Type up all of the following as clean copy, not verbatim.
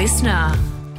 listener.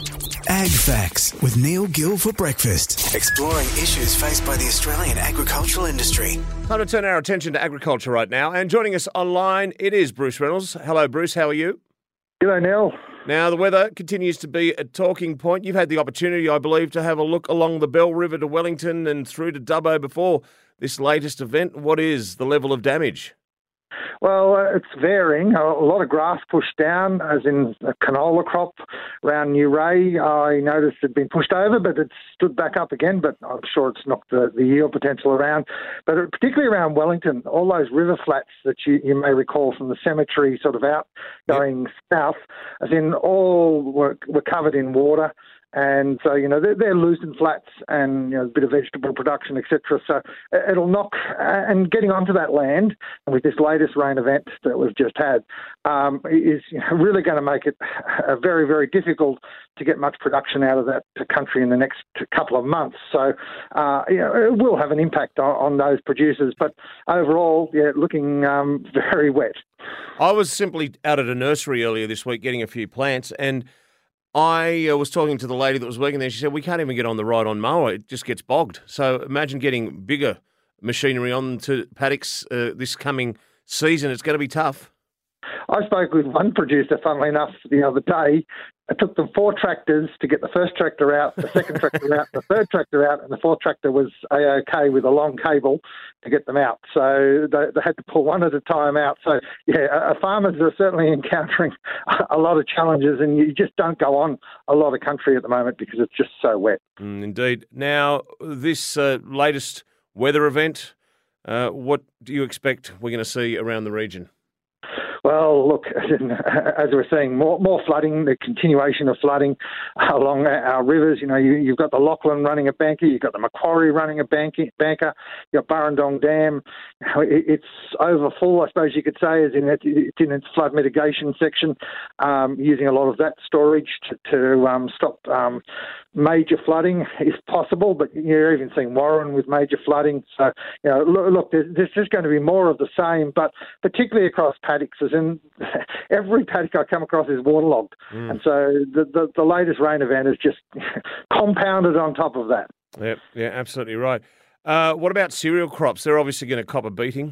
Ag Facts with Neil Gill for breakfast. Exploring issues faced by the Australian agricultural industry. Time to turn our attention to agriculture right now. And joining us online, it is Bruce Reynolds. Hello, Bruce. How are you? G'day, Neil. Now, the weather continues to be a talking point. You've had the opportunity, I believe, to have a look along the Bell River to Wellington and through to Dubbo before this latest event. What is the level of damage? Well, it's varying. A lot of grass pushed down, as in a canola crop around New Ray. I noticed it had been pushed over, but it stood back up again, but I'm sure it's knocked the yield potential around. But particularly around Wellington, all those river flats that you may recall from the cemetery sort of out going south, as in all were covered in water. And so, they're loosened flats and, a bit of vegetable production, etc. So it'll knock, and getting onto that land with this latest rain event that we've just had is really going to make it very, very difficult to get much production out of that country in the next couple of months. So, it will have an impact on those producers. But overall, looking very wet. I was simply out at a nursery earlier this week getting a few plants, and I was talking to the lady that was working there. She said, we can't even get on the ride-on mower. It just gets bogged. So imagine getting bigger machinery onto paddocks this coming season. It's going to be tough. I spoke with one producer, funnily enough, the other day. It took them 4 tractors to get the first tractor out, the second tractor out, the third tractor out, and the fourth tractor was A-OK with a long cable to get them out. So they had to pull one at a time out. So, farmers are certainly encountering a lot of challenges, and you just don't go on a lot of country at the moment because it's just so wet. Indeed. Now, this latest weather event, what do you expect we're going to see around the region? Well, look, as we're seeing, more flooding, the continuation of flooding along our rivers. You've got the Lachlan running a banker, you've got the Macquarie running a banker, you've got Burrendong Dam. It's over full, I suppose you could say, it's in its flood mitigation section, using a lot of that storage to stop major flooding if possible. But you're even seeing Warren with major flooding. So, look, there's just going to be more of the same, but particularly across paddocks. And every paddock I come across is waterlogged. And so the latest rain event is just compounded on top of that. Yeah, absolutely right. What about cereal crops? They're obviously going to cop a beating.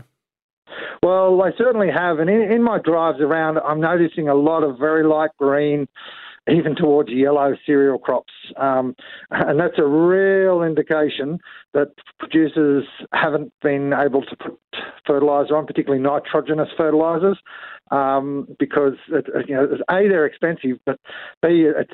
Well, they certainly have. And in my drives around, I'm noticing a lot of very light green, even towards yellow cereal crops. And that's a real indication that producers haven't been able to put fertiliser on, particularly nitrogenous fertilisers, because A, they're expensive, but B, it's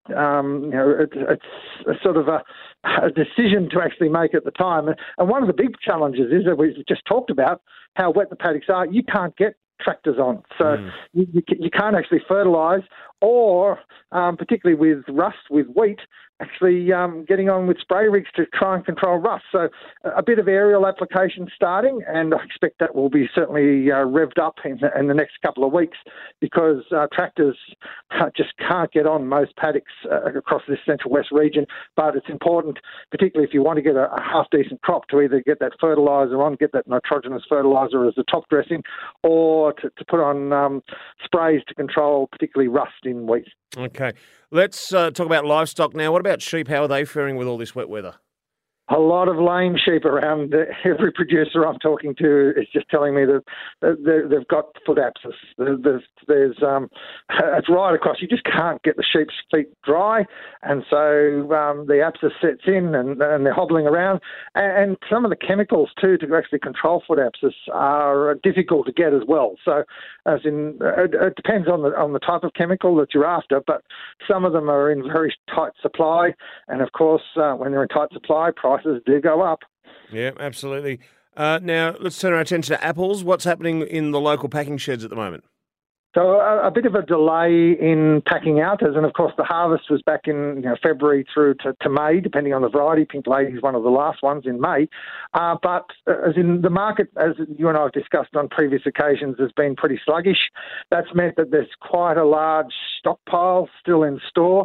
sort of a decision to actually make at the time. And one of the big challenges is that we've just talked about how wet the paddocks are. You can't get tractors on, so you can't actually fertilise, or particularly with rust, with wheat, actually getting on with spray rigs to try and control rust. So a bit of aerial application starting, and I expect that will be certainly revved up in the next couple of weeks, because tractors just can't get on most paddocks across this central west region. But it's important, particularly if you want to get a half-decent crop, to either get that fertiliser on, get that nitrogenous fertiliser as the top dressing, or to put on sprays to control particularly rust in wheat. Okay. Let's talk about livestock now. What about sheep? How are they faring with all this wet weather? A lot of lame sheep around. Every producer I'm talking to is just telling me that they've got foot abscess. There's it's right across. You just can't get the sheep's feet dry, and so the abscess sets in, and they're hobbling around. And some of the chemicals too to actually control foot abscess are difficult to get as well. So, as in, it depends on the type of chemical that you're after, but some of them are in very tight supply, and of course, when they're in tight supply, prices do go up. Yeah, absolutely. Now, let's turn our attention to apples. What's happening in the local packing sheds at the moment? So a bit of a delay in packing out, and of course the harvest was back in February through to May, depending on the variety. Pink Lady is one of the last ones in May. But as in the market, as you and I have discussed on previous occasions, has been pretty sluggish. That's meant that there's quite a large stockpile still in store.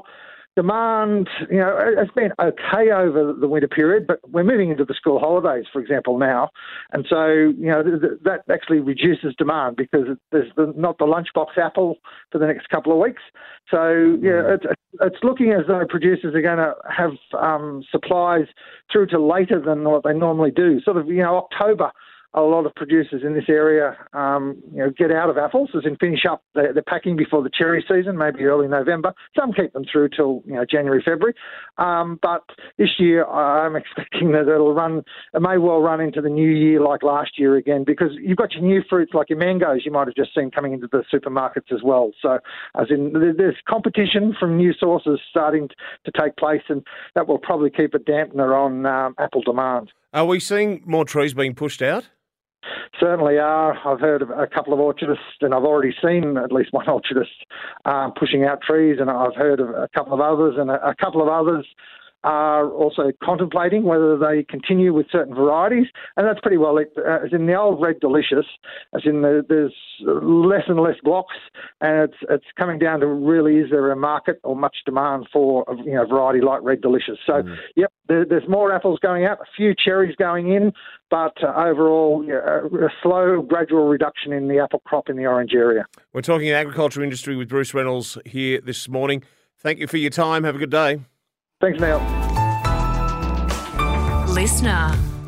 demand, it's been okay over the winter period, but we're moving into the school holidays, for example, now. And so, that actually reduces demand because there's not the lunchbox apple for the next couple of weeks. So, it's looking as though producers are going to have supplies through to later than what they normally do. Sort of, October. A lot of producers in this area, get out of apples, as in finish up their packing before the cherry season, maybe early November. Some keep them through till January, February. But this year, I'm expecting that it may well run into the new year like last year again, because you've got your new fruits like your mangoes you might have just seen coming into the supermarkets as well. So, as in, there's competition from new sources starting to take place, and that will probably keep a dampener on apple demand. Are we seeing more trees being pushed out? Certainly are. I've heard of a couple of orchardists, and I've already seen at least one orchardist pushing out trees, and I've heard of a couple of others, and a couple of others are also contemplating whether they continue with certain varieties, and that's pretty well it. As in the old Red Delicious, as in there's less and less blocks, and it's coming down to really, is there a market or much demand for a variety like Red Delicious? So, yep, there's more apples going out, a few cherries going in, but overall, a slow, gradual reduction in the apple crop in the orange area. We're talking agriculture industry with Bruce Reynolds here this morning. Thank you for your time. Have a good day. Thanks, Neil. Listener.